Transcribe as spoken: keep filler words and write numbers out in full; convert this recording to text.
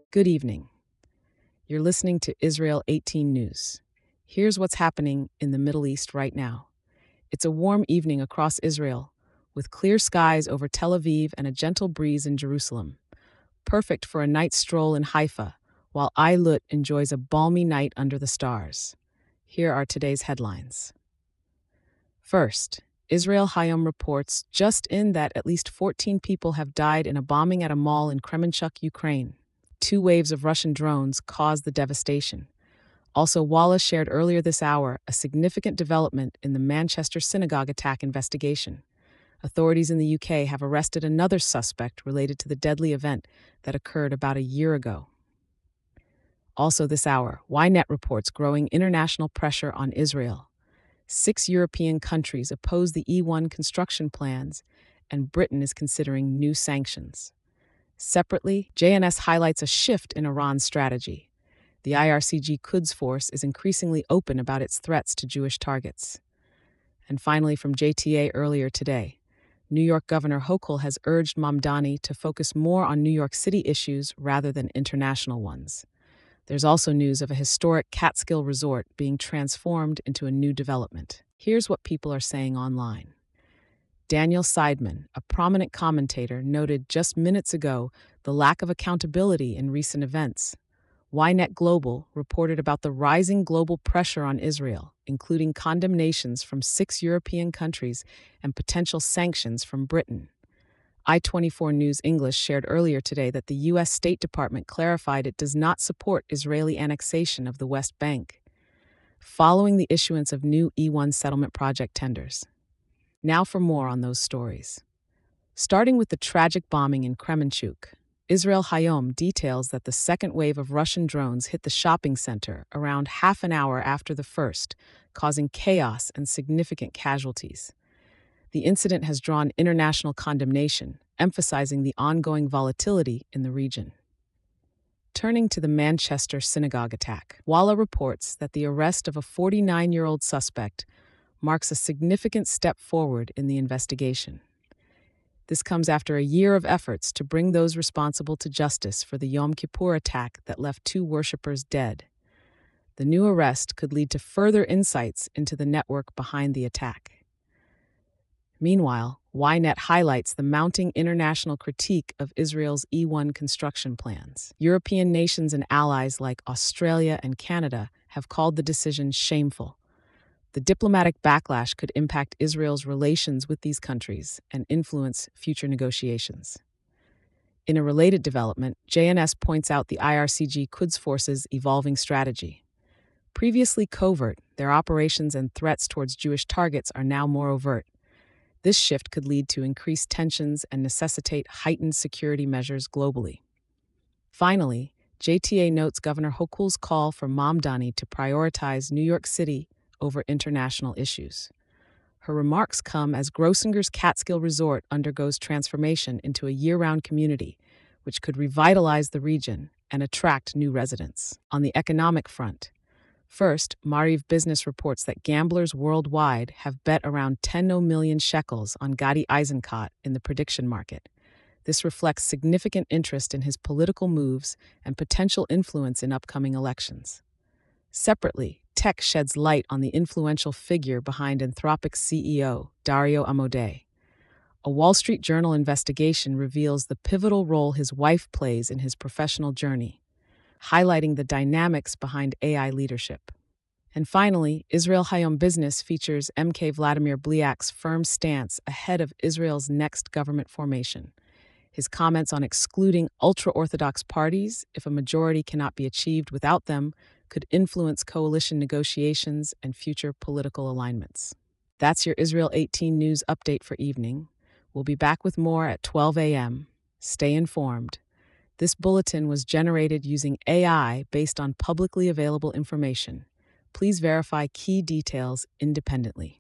Good evening. You're listening to Israel eighteen News. Here's what's happening in the Middle East right now. It's a warm evening across Israel, with clear skies over Tel Aviv and a gentle breeze in Jerusalem. Perfect for a night stroll in Haifa, while Eilut enjoys a balmy night under the stars. Here are today's headlines. First, Israel Hayom reports just in that at least fourteen people have died in a bombing at a mall in Kremenchuk, Ukraine. Two waves of Russian drones caused the devastation. Also, Walla shared earlier this hour a significant development in the Manchester synagogue attack investigation. Authorities in the U K have arrested another suspect related to the deadly event that occurred about a year ago. Also this hour, Ynet reports growing international pressure on Israel. Six European countries oppose the E one construction plans, and Britain is considering new sanctions. Separately, J N S highlights a shift in Iran's strategy. The I R C G Quds Force is increasingly open about its threats to Jewish targets. And finally, from J T A earlier today, New York Governor Hochul has urged Mamdani to focus more on New York City issues rather than international ones. There's also news of a historic Catskill resort being transformed into a new development. Here's what people are saying online. Daniel Seidman, a prominent commentator, noted just minutes ago the lack of accountability in recent events. Ynet Global reported about the rising global pressure on Israel, including condemnations from six European countries and potential sanctions from Britain. I twenty-four News English shared earlier today that the U S State Department clarified it does not support Israeli annexation of the West Bank, following the issuance of new E one settlement project tenders. Now for more on those stories. Starting with the tragic bombing in Kremenchuk, Israel Hayom details that the second wave of Russian drones hit the shopping center around half an hour after the first, causing chaos and significant casualties. The incident has drawn international condemnation, emphasizing the ongoing volatility in the region. Turning to the Manchester synagogue attack, Walla reports that the arrest of a forty-nine-year-old suspect marks a significant step forward in the investigation. This comes after a year of efforts to bring those responsible to justice for the Yom Kippur attack that left two worshippers dead. The new arrest could lead to further insights into the network behind the attack. Meanwhile, Ynet highlights the mounting international critique of Israel's E one construction plans. European nations and allies like Australia and Canada have called the decision shameful. The diplomatic backlash could impact Israel's relations with these countries and influence future negotiations. In a related development, J N S points out the I R C G Quds Force's evolving strategy. Previously covert, their operations and threats towards Jewish targets are now more overt. This shift could lead to increased tensions and necessitate heightened security measures globally. Finally, J T A notes Governor Hochul's call for Mamdani to prioritize New York City over international issues. Her remarks come as Grossinger's Catskill Resort undergoes transformation into a year-round community, which could revitalize the region and attract new residents. On the economic front, first, Mariv Business reports that gamblers worldwide have bet around ten million shekels on Gadi Eisenkot in the prediction market. This reflects significant interest in his political moves and potential influence in upcoming elections. Separately, Tech sheds light on the influential figure behind Anthropic's C E O, Dario Amodei. A Wall Street Journal investigation reveals the pivotal role his wife plays in his professional journey, highlighting the dynamics behind A I leadership. And finally, Israel Hayom Business features M K Vladimir Bliak's firm stance ahead of Israel's next government formation. His comments on excluding ultra-Orthodox parties, if a majority cannot be achieved without them, could influence coalition negotiations and future political alignments. That's your Israel eighteen News update for evening. We'll be back with more at twelve a.m. Stay informed. This bulletin was generated using A I based on publicly available information. Please verify key details independently.